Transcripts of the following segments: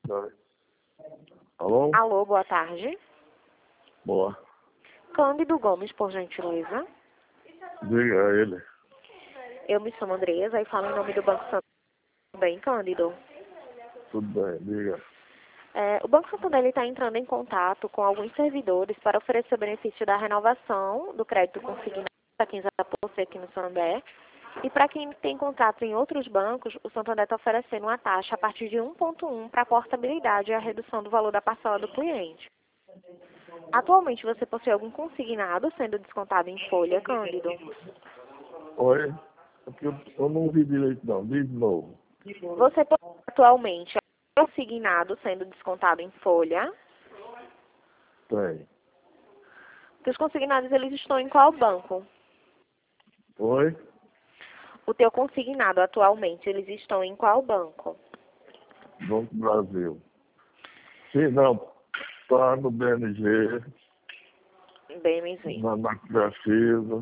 Vai. Alô? Alô, boa tarde. Boa. Cândido Gomes, por gentileza. Diga a ele. Eu me chamo Andresa e falo em nome do Banco Santander. Tudo bem, Cândido? Tudo bem, diga. O Banco Santander está entrando em contato com alguns servidores para oferecer o benefício da renovação do crédito consignado para quem já possui aqui no Santander. E para quem tem contrato em outros bancos, o Santander está oferecendo uma taxa a partir de 1,1 para a portabilidade e a redução do valor da parcela do cliente. Atualmente, você possui algum consignado sendo descontado em folha, Cândido? Oi? Aqui eu não ouvi direito não. Diz de novo. Você possui atualmente algum consignado sendo descontado em folha? Tem. Os consignados, eles estão em qual banco? Oi? O teu consignado atualmente, eles estão em qual banco? Banco do Brasil. Sim, não. Tá no BMG, BMZ. na Crefisa.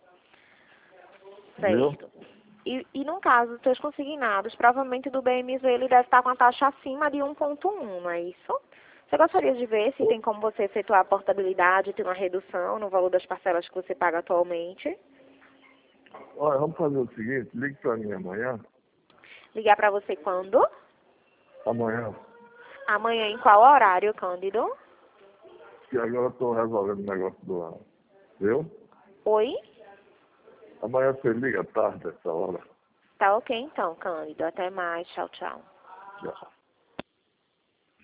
Viu? Certo. E no caso dos teus consignados, provavelmente do BMZ ele deve estar com a taxa acima de 1,1, não é isso? Você gostaria de ver se tem como você efetuar a portabilidade e ter uma redução no valor das parcelas que você paga atualmente? Olha, vamos fazer o seguinte, ligue pra mim amanhã. Ligar para você quando? Amanhã. Amanhã em qual horário, Cândido? Que agora eu tô resolvendo o negócio do ano. Viu? Oi? Amanhã você liga tarde, essa hora. Tá ok então, Cândido. Até mais. Tchau, tchau. Já.